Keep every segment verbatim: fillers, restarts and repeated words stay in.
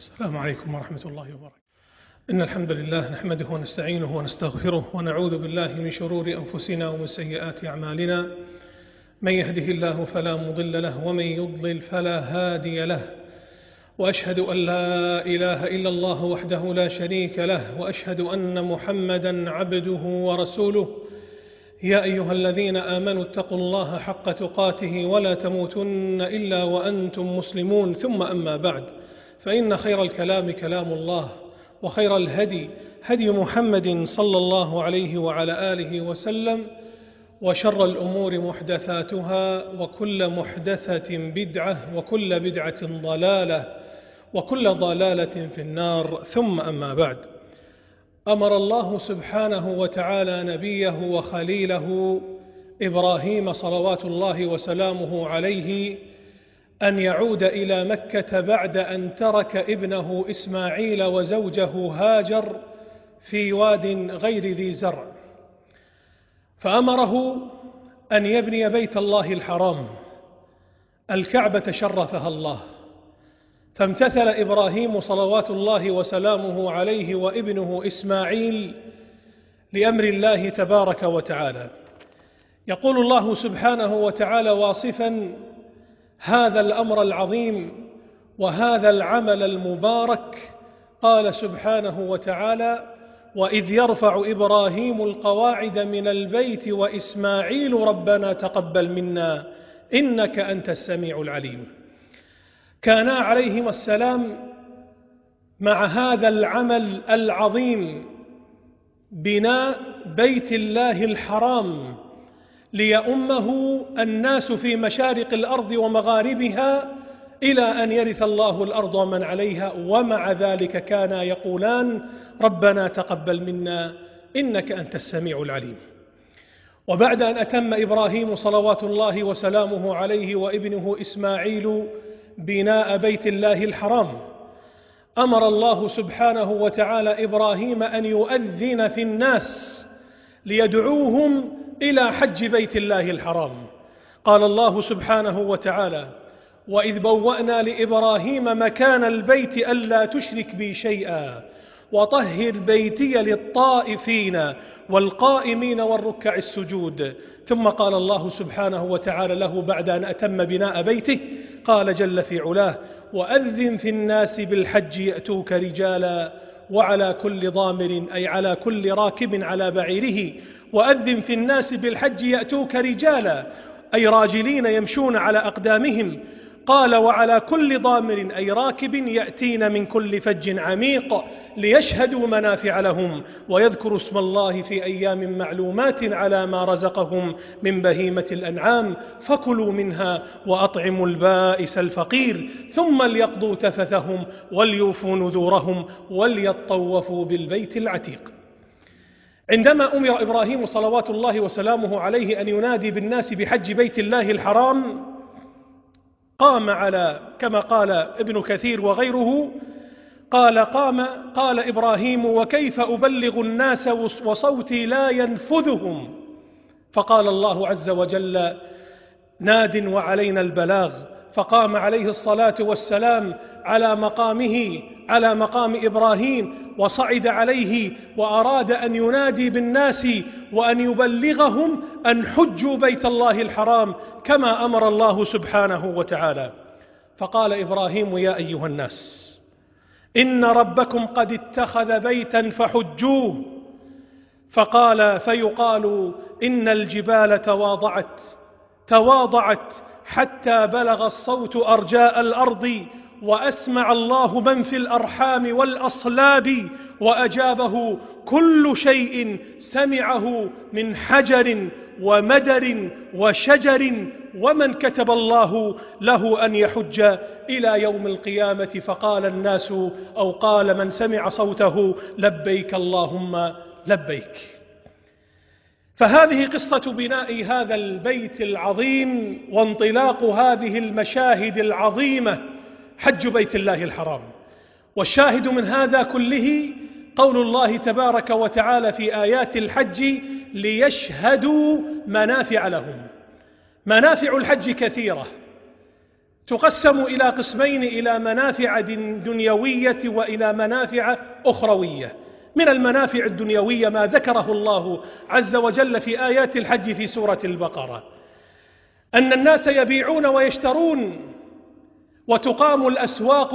السلام عليكم ورحمة الله وبركاته. إن الحمد لله نحمده ونستعينه ونستغفره ونعوذ بالله من شرور أنفسنا ومن سيئات أعمالنا. من يهده الله فلا مضل له ومن يضلل فلا هادي له، وأشهد أن لا إله إلا الله وحده لا شريك له، وأشهد أن محمدًا عبده ورسوله. يا أيها الذين آمنوا اتقوا الله حق تقاته ولا تموتن إلا وأنتم مسلمون. ثم أما بعد، فإن خير الكلام كلام الله، وخير الهدي هدي محمد صلى الله عليه وعلى آله وسلم، وشر الأمور محدثاتها، وكل محدثة بدعة، وكل بدعة ضلالة، وكل ضلالة في النار. ثم أما بعد، أمر الله سبحانه وتعالى نبيه وخليله إبراهيم صلوات الله وسلامه عليه أن يعود إلى مكة بعد أن ترك ابنه إسماعيل وزوجه هاجر في واد غير ذي زرع، فأمره أن يبني بيت الله الحرام، الكعبة شرفها الله، فامتثل إبراهيم صلوات الله وسلامه عليه وابنه إسماعيل لأمر الله تبارك وتعالى. يقول الله سبحانه وتعالى واصفاً هذا الأمر العظيم وهذا العمل المبارك، قال سبحانه وتعالى: وإذ يرفع إبراهيم القواعد من البيت وإسماعيل ربنا تقبل منا إنك أنت السميع العليم. كانا عليهما السلام مع هذا العمل العظيم، بناء بيت الله الحرام ليؤمه الناس في مشارق الأرض ومغاربها إلى أن يرث الله الأرض ومن عليها، ومع ذلك كانا يقولان ربنا تقبل منا إنك أنت السميع العليم. وبعد أن أتم إبراهيم صلوات الله وسلامه عليه وابنه إسماعيل بناء بيت الله الحرام، أمر الله سبحانه وتعالى إبراهيم أن يؤذن في الناس ليدعوهم إلى حج بيت الله الحرام. قال الله سبحانه وتعالى: وإذ بوأنا لإبراهيم مكان البيت ألا تشرك بي شيئا وطهر بيتي للطائفين والقائمين والركع السجود. ثم قال الله سبحانه وتعالى له بعد أن أتم بناء بيته، قال جل في علاه: وأذن في الناس بالحج يأتوك رجالا وعلى كل ضامر، أي على كل راكب على بعيره. وأذن في الناس بالحج يأتوك رجالا، أي راجلين يمشون على أقدامهم. قال: وعلى كل ضامر، أي راكب يأتين من كل فج عميق ليشهدوا منافع لهم ويذكروا اسم الله في أيام معلومات على ما رزقهم من بهيمة الأنعام، فكلوا منها وأطعموا البائس الفقير ثم ليقضوا تفثهم وليوفوا نذورهم وليطوفوا بالبيت العتيق. عندما أمر إبراهيم صلوات الله وسلامه عليه أن ينادي بالناس بحج بيت الله الحرام، قام على كما قال ابن كثير وغيره، قال قام قال إبراهيم: وكيف أبلغ الناس وصوتي لا ينفذهم؟ فقال الله عز وجل: ناد وعلينا البلاغ. فقام عليه الصلاة والسلام على مقامه على مقام إبراهيم وصعد عليه، وأراد أن ينادي بالناس وأن يبلغهم أن حجوا بيت الله الحرام كما أمر الله سبحانه وتعالى. فقال إبراهيم: يا أيها الناس، إن ربكم قد اتخذ بيتا فحجوه. فقال فيقال إن الجبال تواضعت تواضعت حتى بلغ الصوت أرجاء الأرض، وأسمع الله من في الأرحام والأصلاب، وأجابه كل شيء سمعه من حجر ومدر وشجر، ومن كتب الله له أن يحج إلى يوم القيامة. فقال الناس، أو قال من سمع صوته: لبيك اللهم لبيك. فهذه قصة بناء هذا البيت العظيم وانطلاق هذه المشاهد العظيمة، حج بيت الله الحرام. والشاهد من هذا كله قول الله تبارك وتعالى في آيات الحج: ليشهدوا منافع لهم. منافع الحج كثيرة، تقسم إلى قسمين، إلى منافع دنيوية وإلى منافع أخروية. من المنافع الدنيوية ما ذكره الله عز وجل في آيات الحج في سورة البقرة، أن الناس يبيعون ويشترون وتقام الأسواق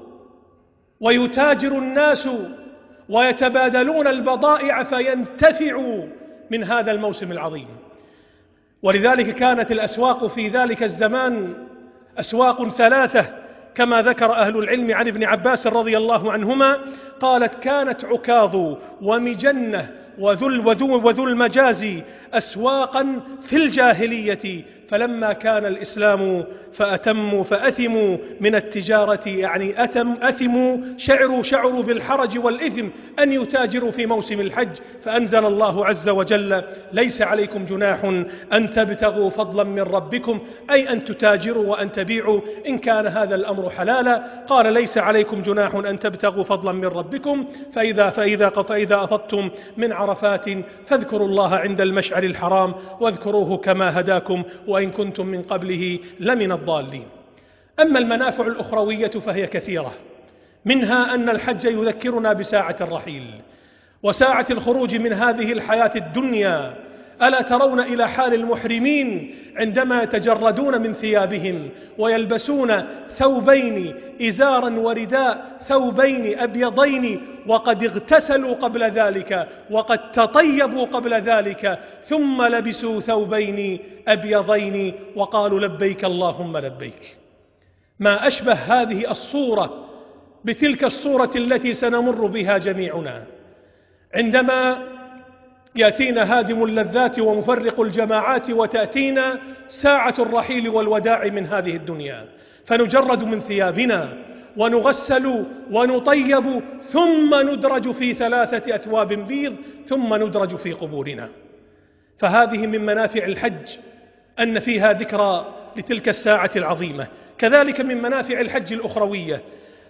ويتاجر الناس ويتبادلون البضائع فينتفعوا من هذا الموسم العظيم. ولذلك كانت الأسواق في ذلك الزمان أسواق ثلاثة كما ذكر أهل العلم عن ابن عباس رضي الله عنهما، قالت: كانت عكاظ ومجنة وذو, وذو, وذو المجاز أسواقا في الجاهلية، فلما كان الإسلام فأتموا فأثموا من التجارة، يعني أتم أثموا شعروا شعروا بالحرج والإثم أن يتاجروا في موسم الحج، فأنزل الله عز وجل: ليس عليكم جناح أن تبتغوا فضلا من ربكم، أي أن تتاجروا وأن تبيعوا إن كان هذا الأمر حلالا. قال: ليس عليكم جناح أن تبتغوا فضلا من ربكم، فإذا, فإذا, فإذا أفضتم من عرفات فاذكروا الله عند المشعر الحرام واذكروه كما هداكم وإن كنتم من قبله لمن الضالين. أما المنافع الأخروية فهي كثيرة، منها أن الحج يذكرنا بساعة الرحيل وساعة الخروج من هذه الحياة الدنيا. ألا ترون إلى حال المحرمين عندما يتجردون من ثيابهم ويلبسون ثوبين، إزارا ورداء، ثوبين أبيضين، وقد اغتسلوا قبل ذلك وقد تطيبوا قبل ذلك، ثم لبسوا ثوبين أبيضين وقالوا: لبيك اللهم لبيك. ما أشبه هذه الصورة بتلك الصورة التي سنمر بها جميعنا عندما يأتينا هادم اللذات ومفرق الجماعات، وتأتينا ساعة الرحيل والوداع من هذه الدنيا، فنجرد من ثيابنا ونغسل ونطيب، ثم ندرج في ثلاثة أثواب بيض، ثم ندرج في قبورنا. فهذه من منافع الحج أن فيها ذكرى لتلك الساعة العظيمة. كذلك من منافع الحج الأخروية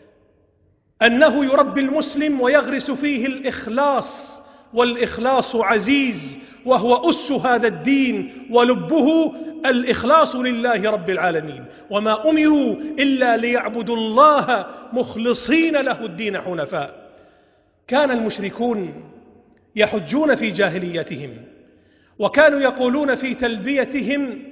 أنه يربي المسلم ويغرس فيه الإخلاص، والإخلاص عزيز، وهو أس هذا الدين ولبه الإخلاص لله رب العالمين، وما أمروا إلا ليعبدوا الله مخلصين له الدين حنفاء. كان المشركون يحجون في جاهليتهم وكانوا يقولون في تلبيتهم: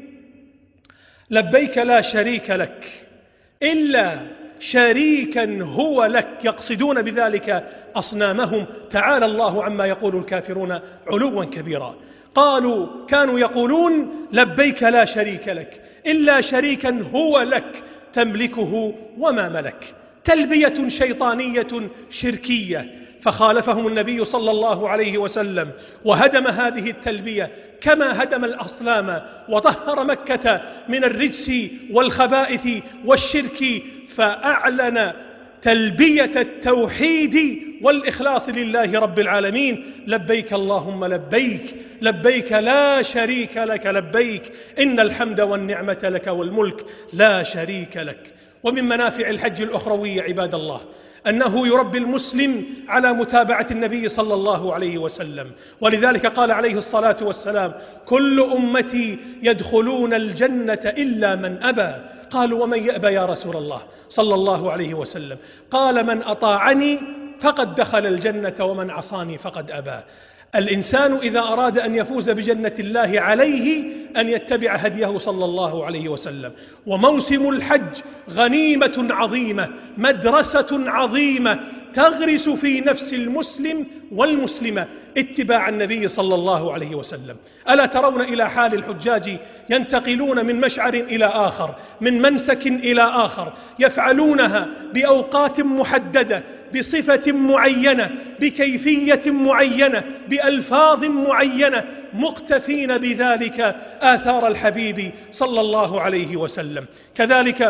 لبيك لا شريك لك إلا شريكا هو لك، يقصدون بذلك أصنامهم، تعالى الله عما يقول الكافرون علوا كبيرا. قالوا كانوا يقولون: لبيك لا شريك لك إلا شريكا هو لك تملكه وما ملك، تلبية شيطانية شركية. فخالفهم النبي صلى الله عليه وسلم وهدم هذه التلبية كما هدم الأصنام، وطهر مكة من الرجس والخبائث والشرك، فأعلن تلبية التوحيد والإخلاص لله رب العالمين: لبيك اللهم لبيك، لبيك لا شريك لك لبيك، إن الحمد والنعمة لك والملك لا شريك لك. ومن منافع الحج الأخروية عباد الله أنه يربي المسلم على متابعة النبي صلى الله عليه وسلم، ولذلك قال عليه الصلاة والسلام: كل أمتي يدخلون الجنة إلا من أبى. قالوا: ومن يأبى يا رسول الله صلى الله عليه وسلم؟ قال: من أطاعني فقد دخل الجنة ومن عصاني فقد أبى. الإنسان إذا أراد أن يفوز بجنة الله عليه أن يتبع هديه صلى الله عليه وسلم. وموسم الحج غنيمة عظيمة، مدرسة عظيمة تغرس في نفس المسلم والمسلمة اتباع النبي صلى الله عليه وسلم. ألا ترون إلى حال الحجاج ينتقلون من مشعر إلى آخر، من منسك إلى آخر، يفعلونها بأوقات محددة، بصفة معينة، بكيفية معينة، بألفاظ معينة، مقتفين بذلك آثار الحبيب صلى الله عليه وسلم. كذلك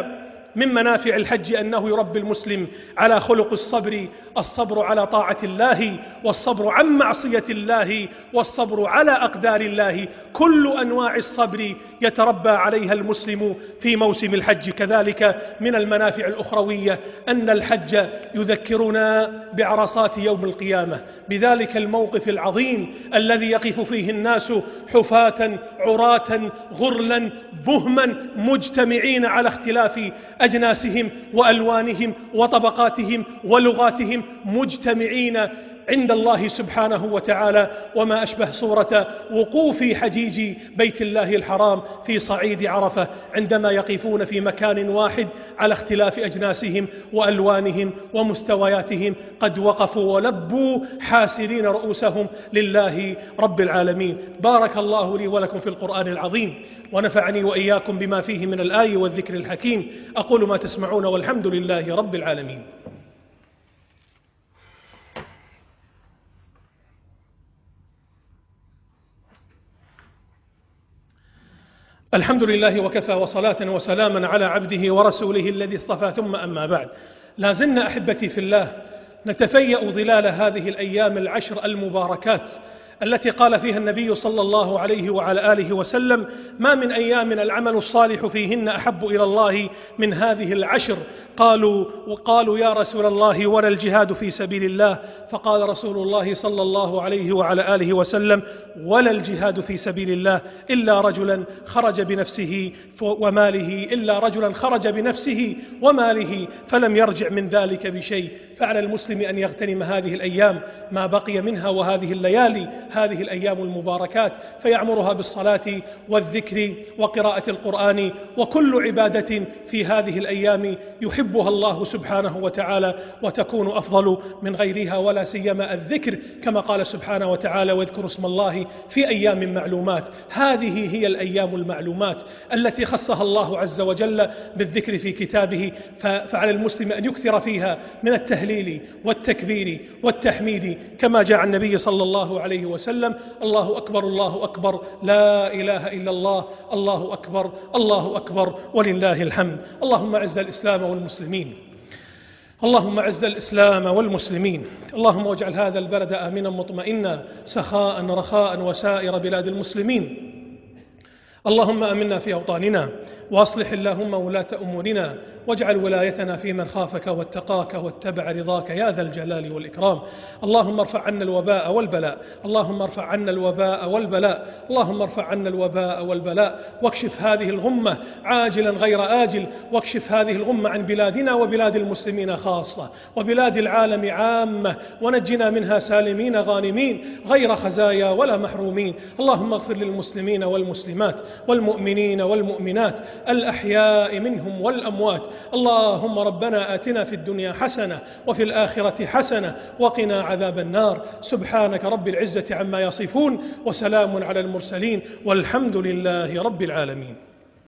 من منافع الحج أنه يربي المسلم على خلق الصبر، الصبر على طاعة الله، والصبر عن معصية الله، والصبر على أقدار الله. كل أنواع الصبر يتربى عليها المسلم في موسم الحج. كذلك من المنافع الأخروية أن الحج يذكرنا بعرصات يوم القيامة، بذلك الموقف العظيم الذي يقف فيه الناس حفاة عراة غرلا بهما مجتمعين على اختلاف أجناسهم وألوانهم وطبقاتهم ولغاتهم، مجتمعين عند الله سبحانه وتعالى. وما أشبه صورة وقوف حجيج بيت الله الحرام في صعيد عرفة عندما يقفون في مكان واحد على اختلاف أجناسهم وألوانهم ومستوياتهم، قد وقفوا ولبوا حاسرين رؤوسهم لله رب العالمين. بارك الله لي ولكم في القرآن العظيم، ونفعني وإياكم بما فيه من الآي والذكر الحكيم. أقول ما تسمعون والحمد لله رب العالمين. الحمد لله وكفى، وصلاة وسلاما على عبده ورسوله الذي اصطفى، ثم أما بعد. لا زلنا أحبتي في الله نتفيأ ظلال هذه الأيام العشر المباركات التي قال فيها النبي صلى الله عليه وعلى آله وسلم: ما من أيام العمل الصالح فيهن أحب إلى الله من هذه العشر. قالوا وقالوا يا رسول الله ولا الجهاد في سبيل الله؟ فقال رسول الله صلى الله عليه وعلى آله وسلم: ولا الجهاد في سبيل الله إلا رجلا خرج بنفسه وماله إلا رجلا خرج بنفسه وماله فلم يرجع من ذلك بشيء. فعلى المسلم أن يغتنم هذه الأيام ما بقي منها، وهذه الليالي هذه الأيام المباركات، فيعمرها بالصلاة والذكر وقراءة القرآن وكل عبادة في هذه الأيام يحبها الله سبحانه وتعالى وتكون أفضل من غيرها، ولا سيما الذكر كما قال سبحانه وتعالى: واذكروا اسم الله في أيام معلومات. هذه هي الأيام المعلومات التي خصها الله عز وجل بالذكر في كتابه، فعلى المسلم أن يكثر فيها من التهليل والتكبير والتحميد كما جاء عن النبي صلى الله عليه وسلم: الله أكبر الله أكبر لا إله إلا الله، الله أكبر الله أكبر ولله الحمد. اللهم أعز الإسلام والمسلمين، اللهم أعز الإسلام والمسلمين، اللهم واجعل هذا البلد آمنا مطمئنا سخاء رخاء وسائر بلاد المسلمين. اللهم آمنا في أوطاننا، وأصلح اللهم ولاة أمورنا، واجعل ولايتنا في من خافك واتقاك واتبع رضاك يا ذا الجلال والإكرام. اللهم ارفع عنا الوباء والبلاء، اللهم ارفع عنا الوباء والبلاء، اللهم ارفع عنا الوباء والبلاء، واكشف هذه الغمة عاجلا غير آجل، واكشف هذه الغمة عن بلادنا وبلاد المسلمين خاصة وبلاد العالم عامة، ونجنا منها سالمين غانمين غير خزايا ولا محرومين. اللهم اغفر للمسلمين والمسلمات والمؤمنين والمؤمنات الأحياء منهم والأموات. اللهم ربنا آتنا في الدنيا حسنة وفي الآخرة حسنة وقنا عذاب النار. سبحانك رب العزة عما يصفون، وسلام على المرسلين، والحمد لله رب العالمين.